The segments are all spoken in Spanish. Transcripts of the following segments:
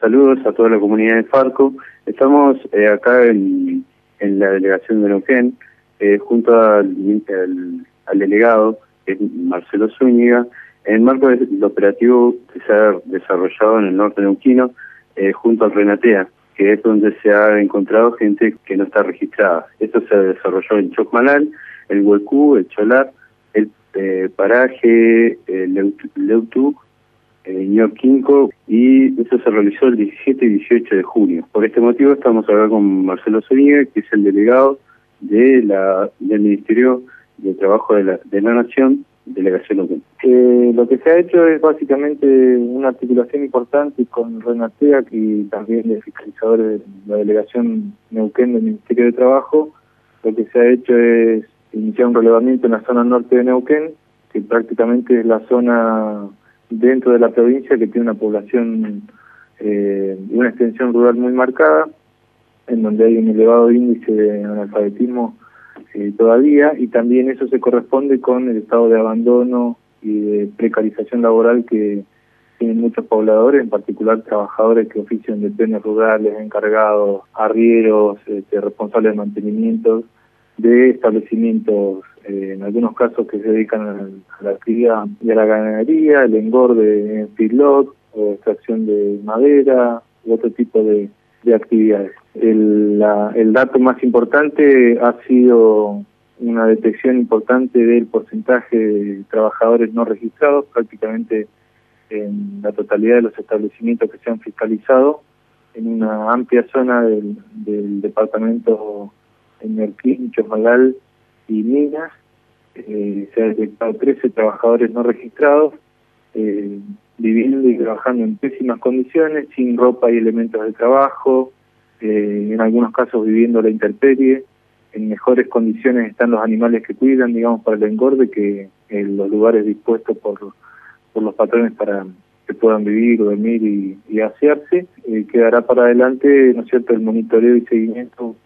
Saludos a toda la comunidad de Farco. Estamos acá en la delegación de Neuquén, junto al delegado, que es Marcelo Zúñiga, en marco del operativo que se ha desarrollado en el norte neuquino, junto al Renatea, que es donde se ha encontrado gente que no está registrada. Esto se desarrolló en Chocmalal, el Huecú, el Cholar, el Paraje, el Leutuc, Ñoquinco, y eso se realizó el 17 y 18 de junio. Por este motivo estamos acá con Marcelo Zúñiga, que es el delegado del Ministerio de Trabajo de la Nación, Delegación Neuquén. Lo que se ha hecho es básicamente una articulación importante con Renatea y también de fiscalizadores de la Delegación Neuquén del Ministerio de Trabajo. Lo que se ha hecho es iniciar un relevamiento en la zona norte de Neuquén, que prácticamente es la zona dentro de la provincia que tiene una población y una extensión rural muy marcada, en donde hay un elevado índice de analfabetismo todavía, y también eso se corresponde con el estado de abandono y de precarización laboral que tienen muchos pobladores, en particular trabajadores que ofician de plenos rurales, encargados, arrieros, responsables de mantenimiento de establecimientos, en algunos casos que se dedican a la cría y a la ganadería, el engorde en feedlot o extracción de madera u otro tipo de actividades. El dato más importante ha sido una detección importante del porcentaje de trabajadores no registrados, prácticamente en la totalidad de los establecimientos que se han fiscalizado, en una amplia zona del departamento en Neuquén, Chocmalal y Minas. Se ha detectado 13 trabajadores no registrados, viviendo y trabajando en pésimas condiciones, sin ropa y elementos de trabajo, en algunos casos viviendo a la intemperie. En mejores condiciones están los animales que cuidan, digamos, para el engorde, que en los lugares dispuestos por los patrones para que puedan vivir, dormir y asearse. Quedará para adelante, ¿no es cierto?, el monitoreo y seguimiento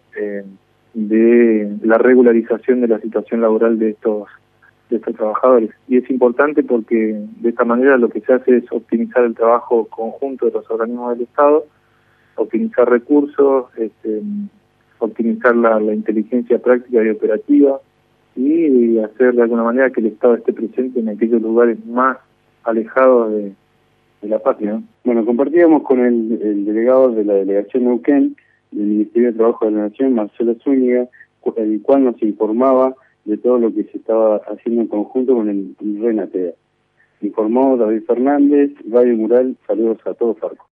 de la regularización de la situación laboral de estos trabajadores. Y es importante porque de esta manera lo que se hace es optimizar el trabajo conjunto de los organismos del Estado, optimizar recursos, optimizar la inteligencia práctica y operativa, y hacer de alguna manera que el Estado esté presente en aquellos lugares más alejados de la patria, ¿no? Bueno, compartíamos con el delegado de la Delegación Neuquén del Ministerio de Trabajo de la Nación, Marcelo Zúñiga, el cual nos informaba de todo lo que se estaba haciendo en conjunto con el Renatea. Informó David Fernández, Radio Mural. Saludos a todos, Farco.